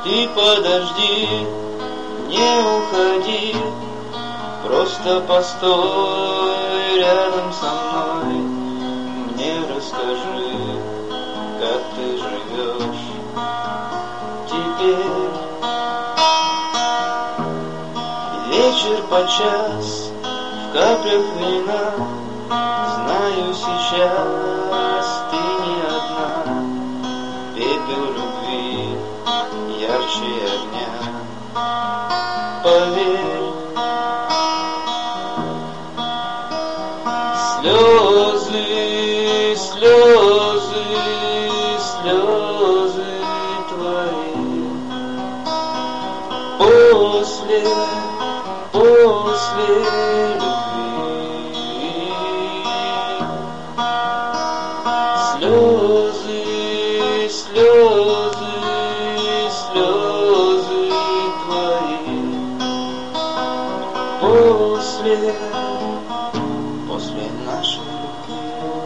Ты подожди, не уходи, просто постой рядом со мной. Мне расскажи, как ты живешь теперь. Вечер по час в каплях вина. Знаю, сейчас ты не одна. Пепел любви ярче огня. Поверь, слезы, слезы, слезы твои после любви. Слезы, слезы, слезы твои после нашей любви.